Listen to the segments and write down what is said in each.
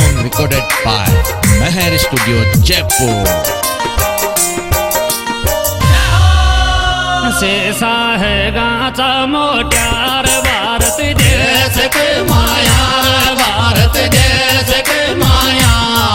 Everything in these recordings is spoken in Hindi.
song recorded by Meher Studio Jaipur. शेषा है गाचा मोट्यार भारत देश के माया, भारत देश के माया।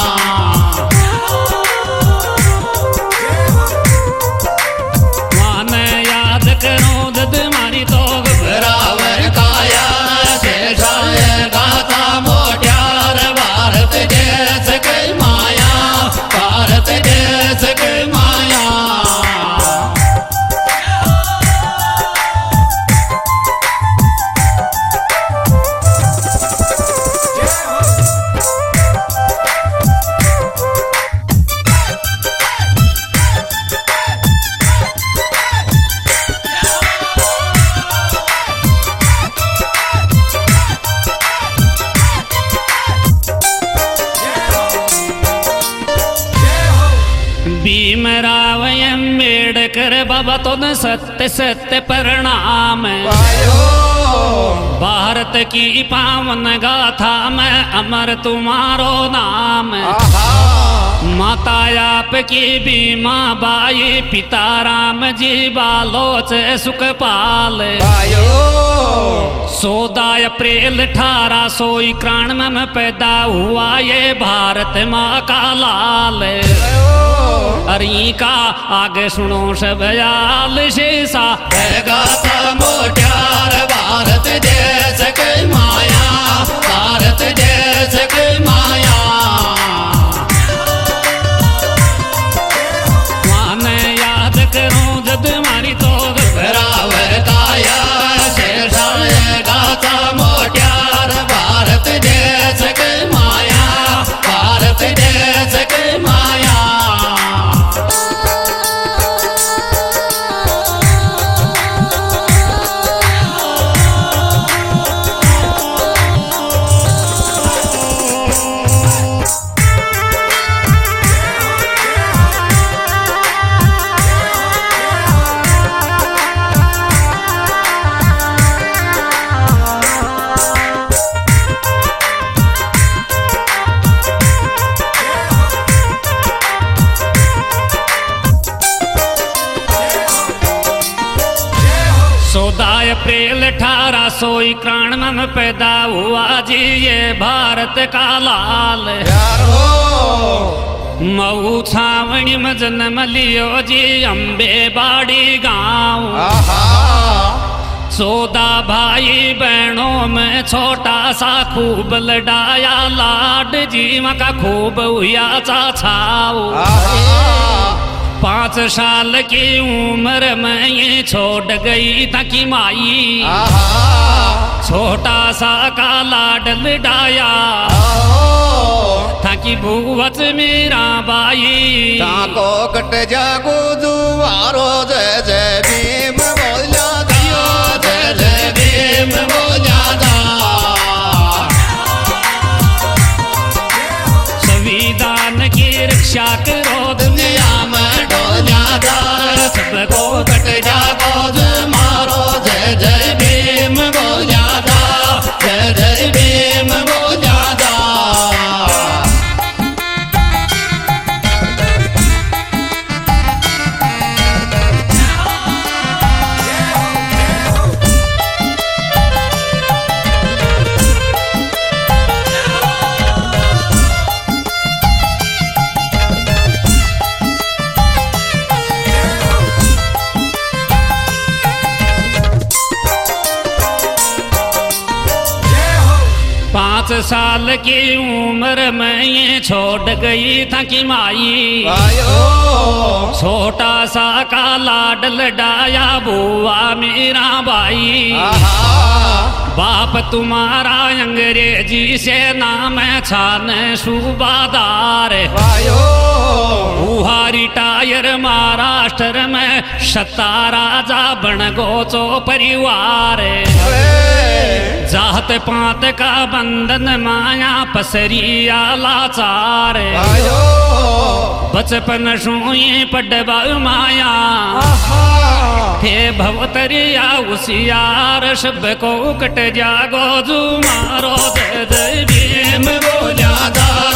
माने याद करो दद मारी तो बराबर काया। शेषा है गाचा मोट्यार भारत देश के माया, भारत देश के माया। भीमराव अम्बेडकर बाबा तो सत्य सत्य प्रणाम। भारत की पावन गाथा में अमर तुम्हारो नाम। माता आपकी भीमा बाई, पिता राम जी बालोच सुखपाल। 14 अप्रैल 1891 में पैदा हुआ ये भारत माँ का लाल। अरी का आगे सुनो सब याल। शेषा है गाथा मोट्यार भारत देश के माया, भारत देश के माया। माने याद करो जद मारी तो बराबर काया। शेषा है गाथा मोट्यार भारत देश के माया, भारत देश के माया। अप्रैल 1891 में पैदा हुआ जी ये भारत का लाल। मऊ छावनी में जन्म लियो जी अम्बे बाड़ी गाँव। 14 भाई बहनों में छोटा सा खूब लड़ाया लाड, जीवा का खूब हुआ चाचाओ। 5 साल की उम्र में ये छोड़ गई था कि माई। छोटा सा का लाड लड़ाया था कि भूवत मेरा बाई। ताको कट जागो दुआरो जय जय भीम बोला दियो, जय जय भीम बोला दा। संविधान की रक्षा करो दुनिया में डोला दा। सबको कट जागो मारो जय जय भीम बोला दा, जय जय भीम बोला दा। पाँच साल की उम्र में ये छोड़ गई था कि माई। छोटा सा का लाड लड़ाया बुआ मेरा भाई। बाप तुम्हारा अंग्रेजी से नाम है छान सूबादार। बुआ रिटायर महाराष्ट्र में 17 राजा बन गोचो परिवार। जात पात का बंधन माया पसरिया लाचार। बचपन सुई पडबा माया थे भवतरिया उसियार। सब को कट जागो जू मारो जय जय भीम बोला दा।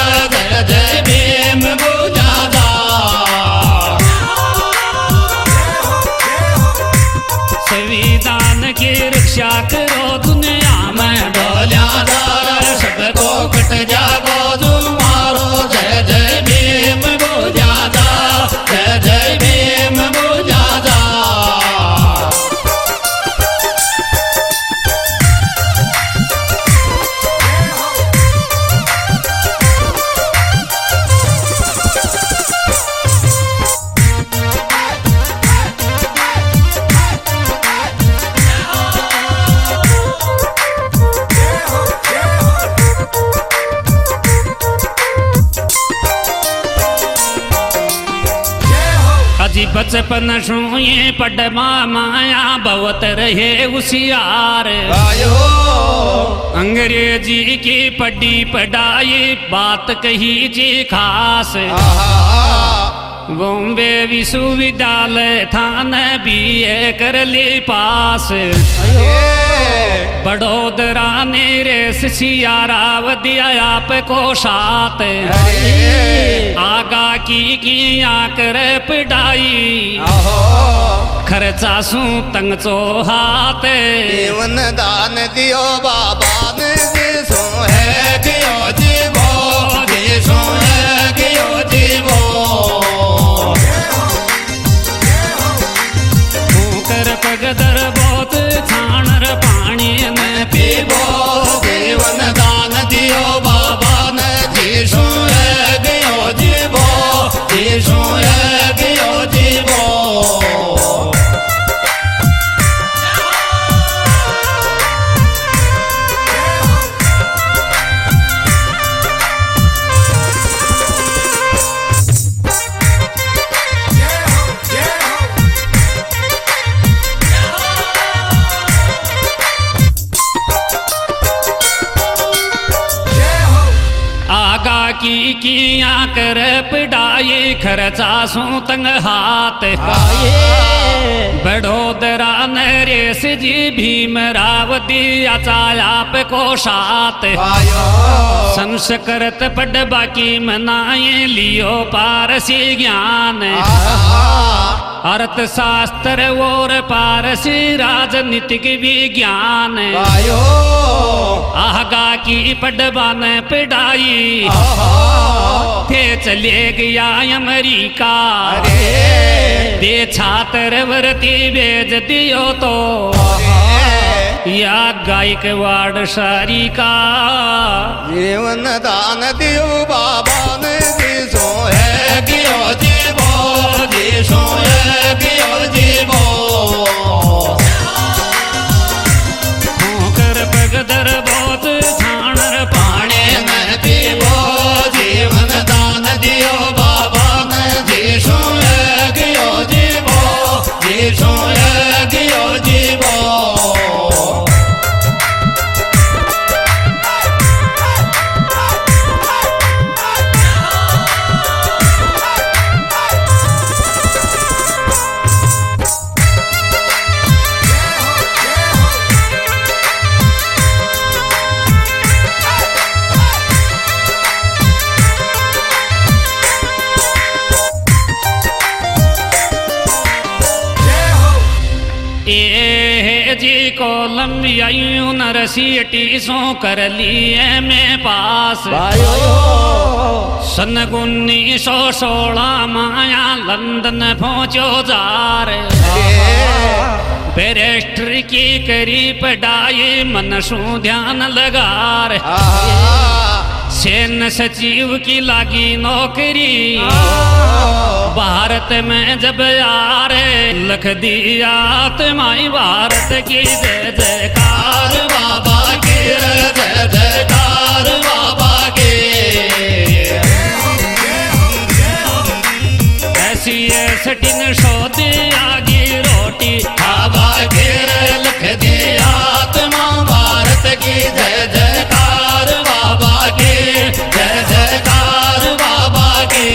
बचपन सुए पडमा माया बहुत रहे उसियार आयो अंग्रेजी की पढ़ी पढ़ाई बात कही जी खास बॉम्बे विश्वविद्यालय थान बीए कर ली पास बड़ोदरा ने रेस सियारावदिया आपको साथ आगा की कर पढ़ाई खर्चा सू तंग चो हाथ जीवन दान दियो बाबा ने जिसो है गियो जीवो जिसो है गियो जीवो कर पगदर बहुत छाणर पानी में पीबो जीवन दान दियो बाबा ने जिसो है गियो जीवो जिसो है गियो जीवो किया कर पढ़ाई खर्चा सू तंग हाथ बड़ोदरा नरेश जी भीमरावती आप को साथ संस्कृत पढ़ बाकी मनाए लियो पारसी ज्ञान अर्थशास्त्र और पारसी राजनीतिक विज्ञान आगा की पढ़वान पढ़ाई थे चले गया अमेरिका दे छात्र वर्ती भेज दियो तो या गायकवाड़ सारी का जीवन दान दियो बाबा ने जिसो है गियो जीवो जिसो है गियो जीवो कर पगदर बहुत छाणर पानी में पीबो जीवन दान दियो बाबा ने जिसो है गियो जीवो जिसो है गियो जीवो जी कोलंबिया यूनिवर्सिटी सो कर लिए में पास सन 1916 माया लंदन पहुंचो जार बैरिस्टर की करी पढ़ाई मन सू ध्यान लगार सेन सचिव की लागी नौकरी भारत में जब यार लख दिया तुम्हारी भारत की जय जयकार बाबा की जय जयकार बाबा की ऐसी सटिन सौदे आगे रोटी बाबा की लख दिया तुम भारत की जय जयकार बाबा की जय जयकार बाबा की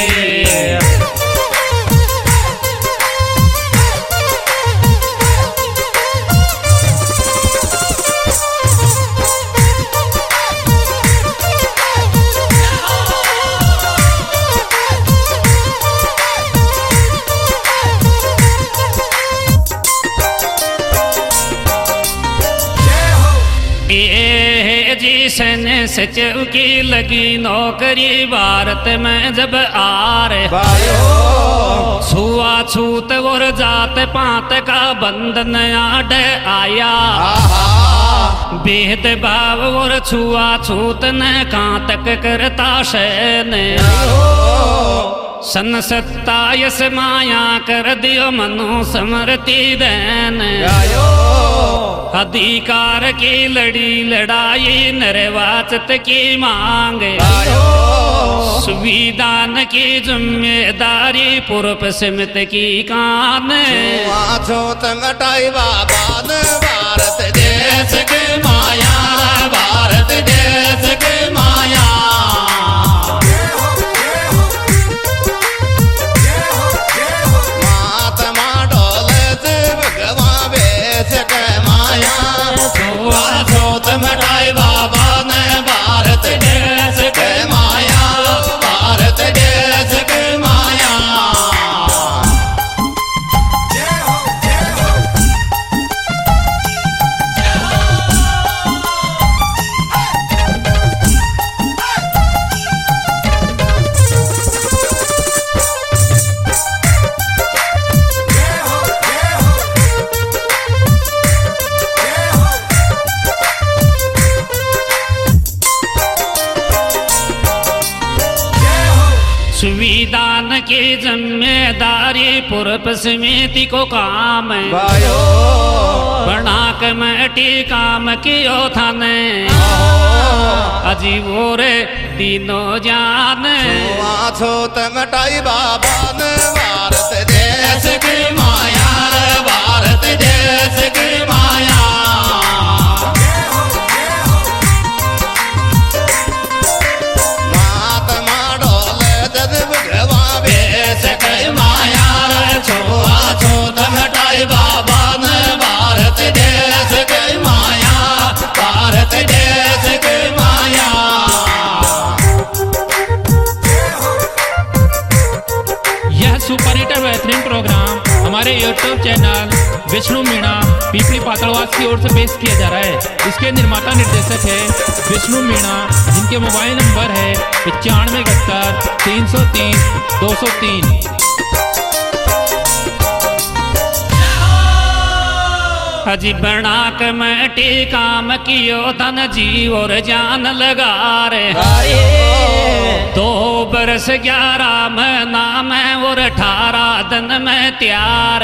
सन सचिव की लगी नौकरी भारत में जब आ रहे छुआछूत और जात पात का बंधन आड आया भेदभाव और छुआछूत न कहाँ तक करता शैन सन 27 माया कर दियो मनु समृति दैन अधिकार की लड़ी लड़ाई निर्वाचित की मांग संविधान की जिम्मेदारी पूर्व समिति की कान छूआछूत मिटाई बाबा ने भारत देश की माया, भारत देश की माया। महात्मा डोले से भगवान बेच के माया, छूआछूत मिटाई बाबा ने भारत देश की माया, भारत देश की माया। संविधान की जिम्मेदारी पूर्व समिति को काम है भाइयो बना कमेटी काम कियो थाने अजीब रे तीनों जान छूआछूत मिटाई बाबा ने भारत देश की माया, भारत देश की माया। महात्मा डोले जद भगवान बेच के माया, छूआछूत मिटाई बाबा ने भारत देश की माया, भारत देश की माया। यह सुपर हिट बेहतरीन प्रोग्राम हमारे YouTube चैनल विष्णु मीणा पीपली पातड़वास की ओर से पेश किया जा रहा है। इसके निर्माता निर्देशक है विष्णु मीणा, जिनके मोबाइल नंबर है 9571 330 203। अजी बना कमेटी काम कियो धन जी और जान लगा रे 2 बरस 11 महीना में और 18 दिन में तैयार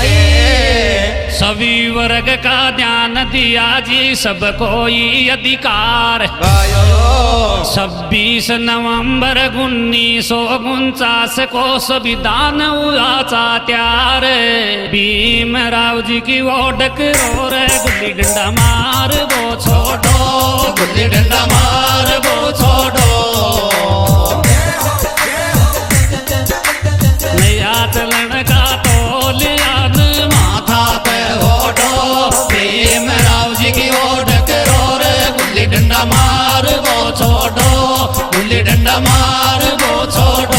सभी वर्ग का ध्यान दिया जी सब कोई अधिकार 26 नवंबर 1949 को संविधान हुआ तैयार भीमराव जी की ओडक रो रे गुल्ली डंडा मार वो छोड़ो, गुल्ली डंडा मार वो छोड़ो। नया चलन का तोलियान माथा पे ओढ़ो, भीमराव जी की ओढ़क रो रे गुल्ली डंडा मार वो छोड़ो, गुल्ली डंडा मार वो छोड़ो।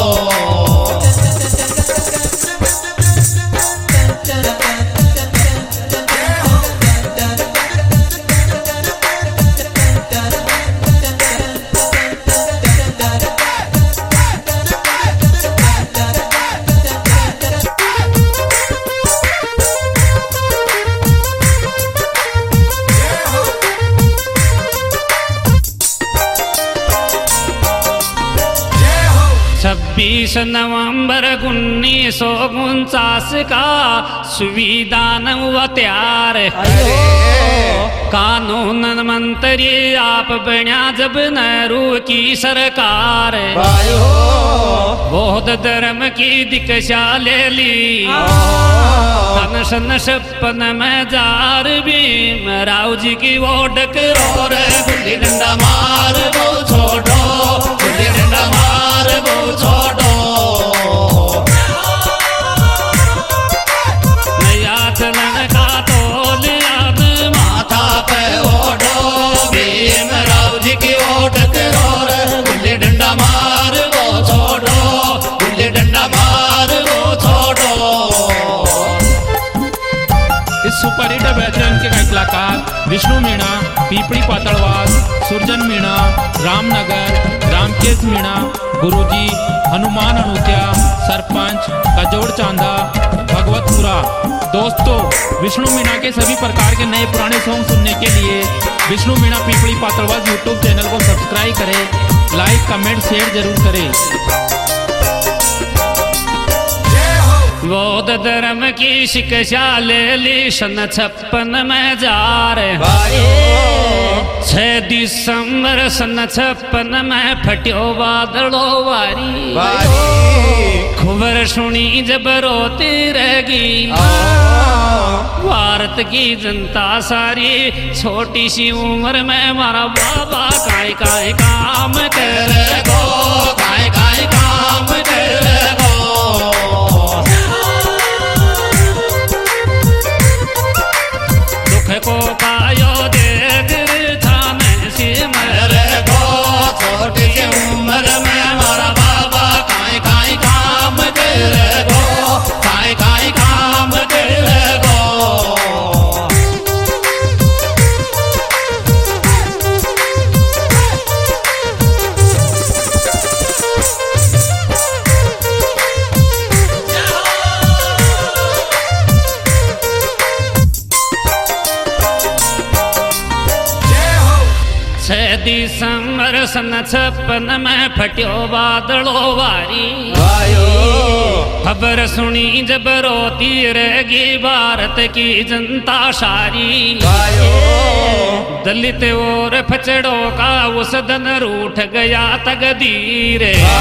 बीस नवंबर 1949 का संविधान हुआ तैयार कानून मंत्री आप बना जब नेहरू की सरकार बौद्ध धर्म की दीक्षा ले ली अनशन सपन में जार भीमराव जी की ओडक रो रे गुल्ली डंडा मार वो छोड़ो, गुल्ली डंडा मार वो छोड़ो। नया चलन का तोलियान माथा पे ओढ़ो, भीमराव जी की ओढ़क रो रे गुल्ली डंडा मार वो छोड़ो, गुल्ली डंडा मार वो छोड़ो। इस सुपर हिट बेहतरीन के कलाकार विष्णु मीणा पीपड़ी पातड़वास, सुरजन मीणा रामनगर, रामकेश मीणा गुरुजी, हनुमान अनुत्या सरपंच कजोड़ चांदा भगवतपुरा। दोस्तों विष्णु मीणा के सभी प्रकार के नए पुराने सॉन्ग सुनने के लिए विष्णु मीणा पीपड़ी पातड़वास यूट्यूब चैनल को सब्सक्राइब करें, लाइक कमेंट शेयर जरूर करें। बौद्ध धर्म की शिक्षा ले ली सन 56 में जा रे 6 दिसंबर सन 56 में फट्यो बादलो वारी खबर सुनी जब रोती रहेगी भारत की जनता सारी छोटी सी उम्र में मारा बाबा काय काय काम करेगो काय काय काम करेगो दुख को कायो देख थाने से मरेगो छोटी सी उम्र में मारा बाबा काय काय काम करेगो काय काय काम करेगो दिसंबर सन 56 में फट्यो बादलो वारी खबर सुनी जब रोती रहेगी भारत की जनता सारी दलित और फचड़ों का उस दिन रूठ गया तकदीर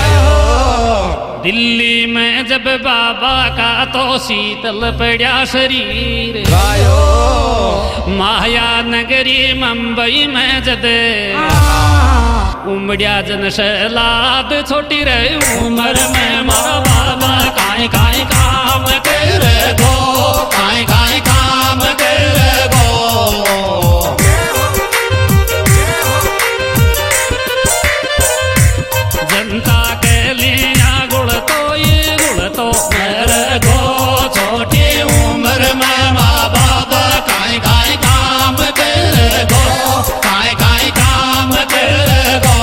दिल्ली में जब बाबा का तो शीतल पड़ा शरीर माया नगरी मुंबई में जद उमड़िया जन सैलाद छोटी रही उम्र में मारा बाबा काय काय काम करेगो काय काय काम करेगो जनता के लिए गुण तो मेरे गो छोटी उम्र में माँ बाबा काय काय काम करेगो काय काय काम करेगो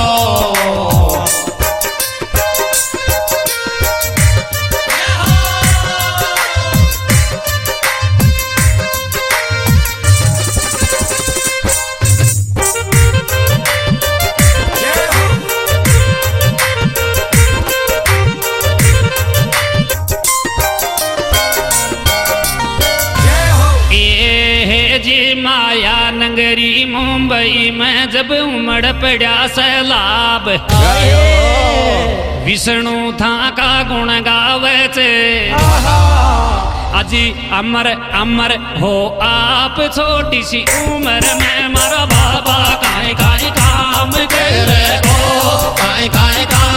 माया नगरी मुंबई में जब उमड़ पड़ा सैलाब विष्णु था का गुण गावे छे अजी अमर अमर हो आप छोटी सी उम्र में मारा बाबा काय काय काम करेगो काय काय काम